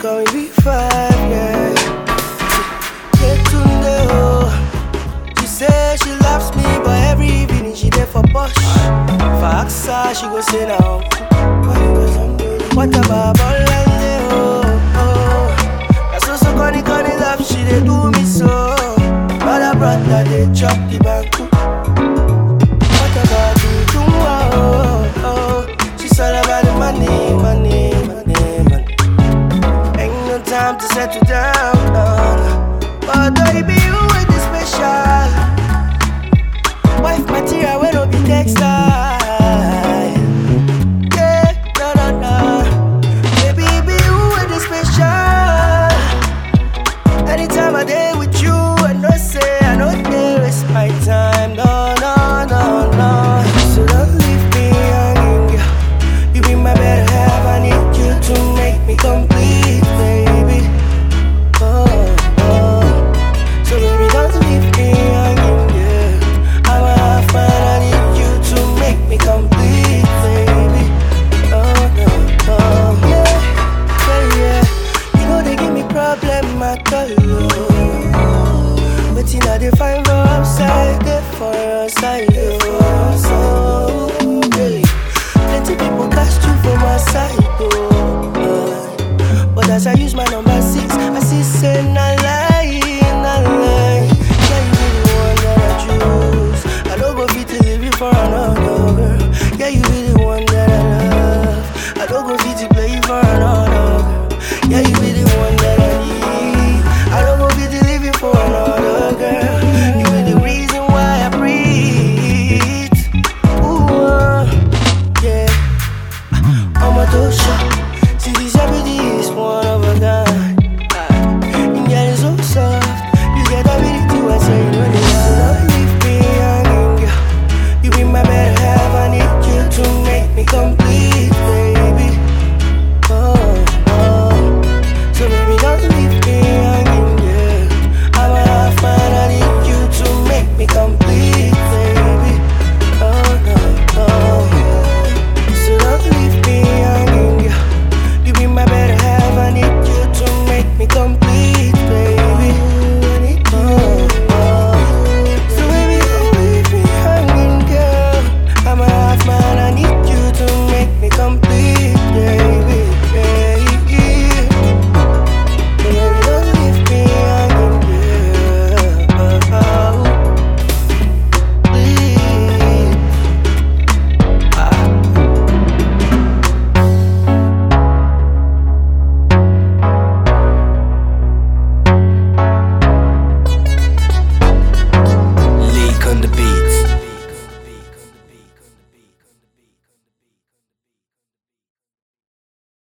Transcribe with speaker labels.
Speaker 1: call me B5, yeah. Yetunde, oh. She say she loves me, but every evening she there for push. If I ask her, she go say now. What about Bolande, oh. That's so funny, love, she dey do me so. Brother, they chop the banku. What about you, oh. She's all about the money. Ain't no time to settle down, no. But baby, you ain't the special wife material, we don't be textile. Yeah, no. Baby, you ain't the special. Anytime I day with you, I know say I know they waste my time. No. So don't leave me hanging, yeah. You be my better half, I need you to make me complete, baby. Oh. So baby, don't leave me hanging, yeah. I'm a half man, I need you to make me complete, baby. Oh. Yeah. You know they give me problem, I call you. But you know they find for outside, there for your side, oh, really. Plenty people cast you for my side, oh. But as I use my number 6, I see say not lie. Yeah, you be the one that I choose. I don't go fit to leave you for another girl. Yeah, you be